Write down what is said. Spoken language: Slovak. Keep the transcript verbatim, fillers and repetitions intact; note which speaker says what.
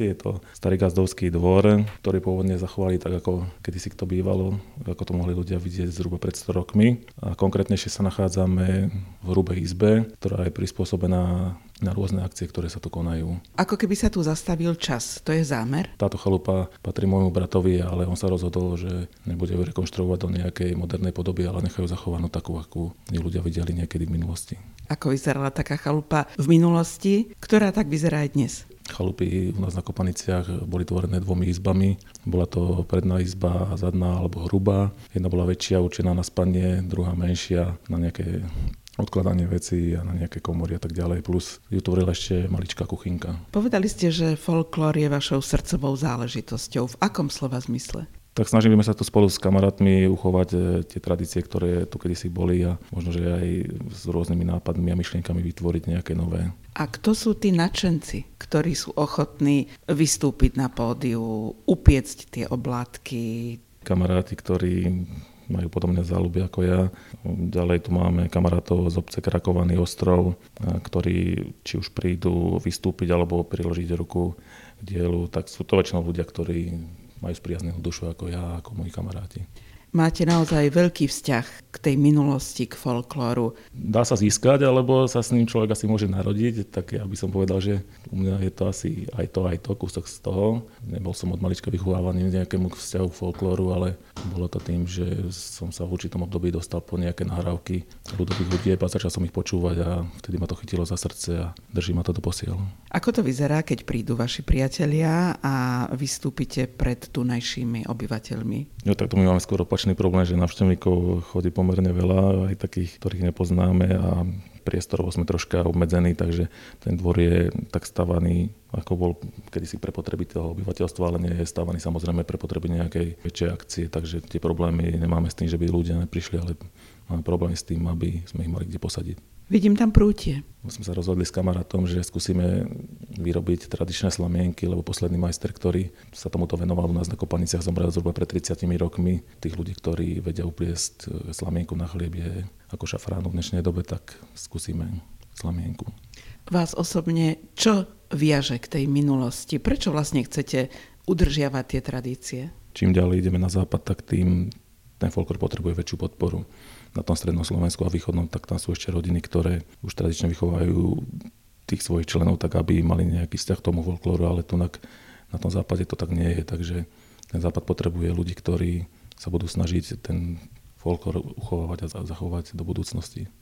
Speaker 1: lokality. Je to Starý Gazdovský dvor, ktorý pôvodne zachovali tak, ako kedysi to bývalo, ako to mohli ľudia vidieť zhruba pred sto rokmi. A konkrétnejšie sa nachádzame v hrubej izbe, ktorá je prispôsobená na rôzne akcie, ktoré sa tu konajú.
Speaker 2: Ako keby sa tu zastavil čas, to je zámer?
Speaker 1: Táto chalupa patrí môjmu bratovi, ale on sa rozhodol, že nebude ju rekonštruovať do nejakej modernej podoby, ale nechajú zachovanú takú, akú ľudia videli niekedy v minulosti.
Speaker 2: Ako vyzerala taká chalupa v minulosti, ktorá tak vyzerá aj dnes?
Speaker 1: Chalupy u nás na Kopaniciach boli tvorené dvomi izbami. Bola to predná izba, zadná alebo hrubá. Jedna bola väčšia, určená na spanie, druhá menšia na nejaké odkladanie vecí a na nejaké komory a tak ďalej, plus ju tvorila ešte maličká kuchynka.
Speaker 2: Povedali ste, že folklór je vašou srdcovou záležitosťou. V akom slova zmysle?
Speaker 1: Tak snažíme sa tu spolu s kamarátmi uchovať tie tradície, ktoré tu kedysi boli a možno, že aj s rôznymi nápadmi a myšlienkami vytvoriť nejaké nové.
Speaker 2: A kto sú tí nadšenci, ktorí sú ochotní vystúpiť na pódiu, upiecť tie oblátky?
Speaker 1: Kamaráti, ktorí majú podobné záľuby ako ja. Ďalej tu máme kamarátov z obce Krakovaný ostrov, ktorí či už prídu vystúpiť alebo priložiť ruku k dielu, tak sú to väčšinou ľudia, ktorí majú spriaznenú dušu ako ja, ako moji kamaráti.
Speaker 2: Máte naozaj veľký vzťah k tej minulosti, k folklóru.
Speaker 1: Dá sa získať, alebo sa s ním človek asi môže narodiť, tak ja by som povedal, že u mňa je to asi aj to, aj to, kúsok z toho. Nebol som od malička vychovávaný nejakému vzťahu k folklóru, ale bolo to tým, že som sa v určitom období dostal po nejaké nahrávky ľudových hudieb a začal som ich počúvať a vtedy ma to chytilo za srdce a drží ma to do posiaľ.
Speaker 2: Ako to vyzerá, keď prídu vaši priatelia a vystúpite pred tunajšími obyvateľmi?
Speaker 1: No tak to my máme skôr opačný problém, že návštevníkov chodí pomerne veľa, aj takých, ktorých nepoznáme a priestorovo sme troška obmedzení, takže ten dvor je tak stavaný, ako bol kedysi pre potreby toho obyvateľstva, ale nie je stavaný samozrejme pre potreby nejakej väčšej akcie, takže tie problémy nemáme s tým, že by ľudia neprišli, ale máme problémy s tým, aby sme ich mali kde posadiť.
Speaker 2: Vidím tam prútie.
Speaker 1: My sme sa rozhodli s kamarátom, že skúsime vyrobiť tradičné slamienky, lebo posledný majster, ktorý sa tomuto venoval u nás na Kopaniciach, zomrel zhruba pred tridsiatimi rokmi. Tých ľudí, ktorí vedia upliesť slamienku na chlieb je ako šafránu v dnešnej dobe, tak skúsime slamienku.
Speaker 2: Vás osobne čo viaže k tej minulosti? Prečo vlastne chcete udržiavať tie tradície?
Speaker 1: Čím ďalej ideme na západ, tak tým ten folklór potrebuje väčšiu podporu. Na tom strednom Slovensku a východnom, tak tam sú ešte rodiny, ktoré už tradične vychovajú tých svojich členov tak, aby mali nejaký vzťah k tomu folklóru, ale tu na, na tom západe to tak nie je, takže ten západ potrebuje ľudí, ktorí sa budú snažiť ten folklór uchovávať a zachovať do budúcnosti.